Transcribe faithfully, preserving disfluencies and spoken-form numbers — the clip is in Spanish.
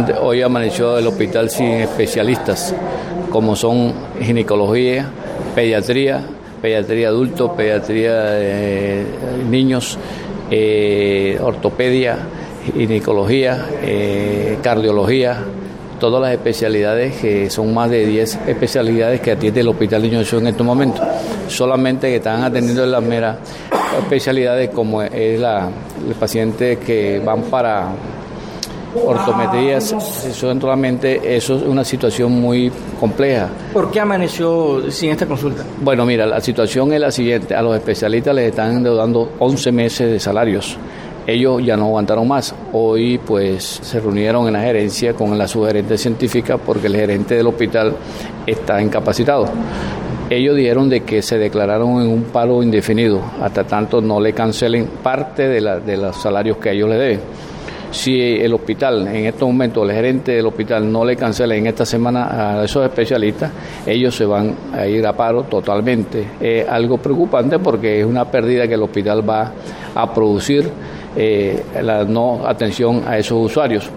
Lamentablemente hoy amaneció el hospital sin especialistas, como son ginecología, pediatría, pediatría adulto, pediatría de niños, eh, ortopedia, ginecología, eh, cardiología, todas las especialidades, que son más de diez especialidades que atiende el Hospital Niño Jesús en estos momentos. Solamente que están atendiendo las meras especialidades, como es la, el paciente que van para ortometrías, solamente eso es una situación muy compleja. ¿Por qué amaneció sin esta consulta? Bueno, mira, la situación es la siguiente: a los especialistas les están endeudando once meses de salarios. Ellos ya no aguantaron más. Hoy pues se reunieron en la gerencia con la subgerente científica porque el gerente del hospital está incapacitado. Ellos dijeron de que se declararon en un paro indefinido hasta tanto no le cancelen parte de, la, de los salarios que ellos le deben. Si el hospital, en estos momentos, el gerente del hospital no le cancela en esta semana a esos especialistas, ellos se van a ir a paro totalmente. Es algo preocupante porque es una pérdida que el hospital va a producir, eh, la no atención a esos usuarios.